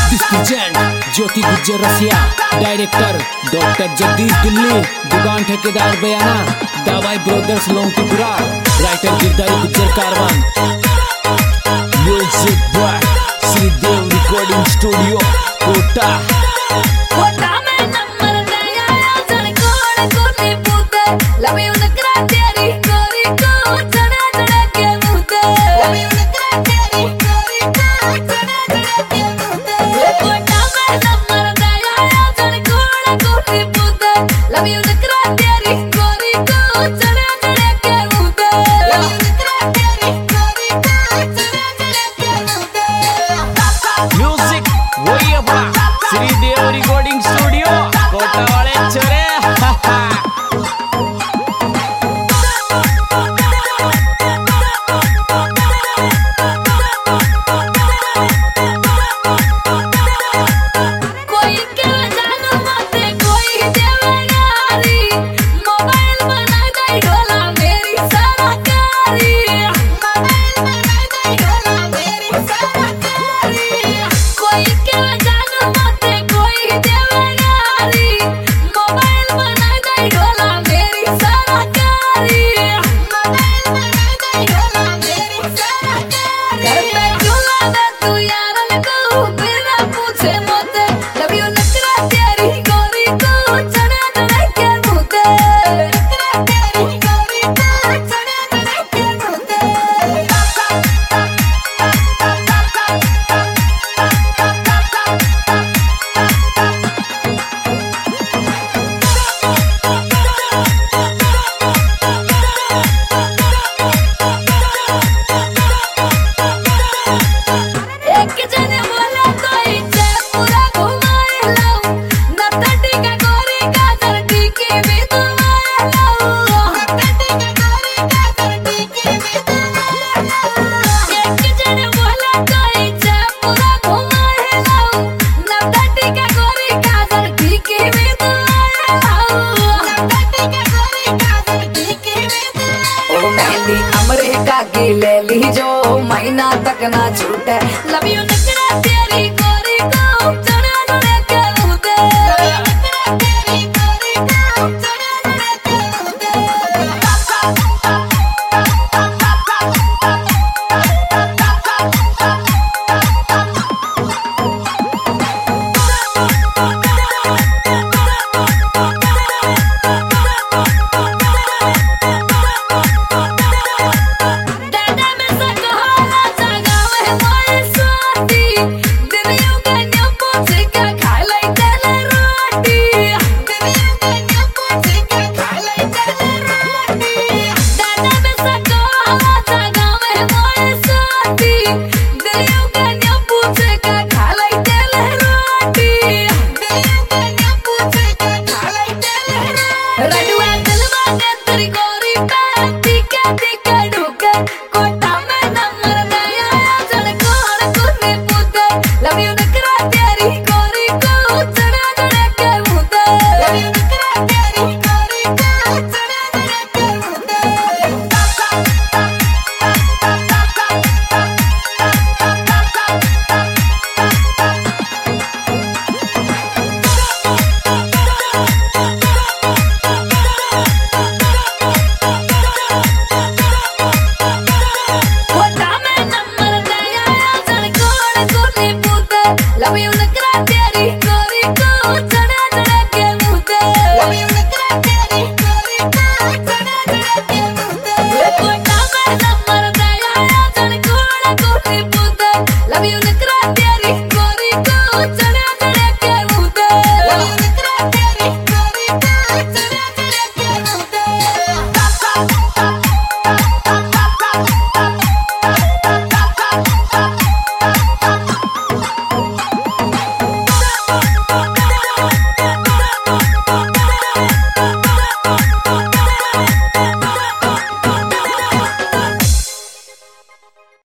दिस present ज्योति गुज्जर रसिया, director doctor Jagdish Delhi, दुकान ठेकेदार बयाना, दावाई ब्रदर्स लोंगटीपुरा, राइटर गिरधारी गुज्जर कारवान, music by Shridev recording studio Kota. Music वही अपना श्रीदेव रिकॉर्डिंग स्टूडियो कोटा वाले छोरे। ले ली जो महीना तक ना छूटे, लव यू नखरा तेरी गोरी को चढ़ा चढ़ा के मुझे, नखरा तेरी गोरी को चढ़ा चढ़ा के मुझे। There you go.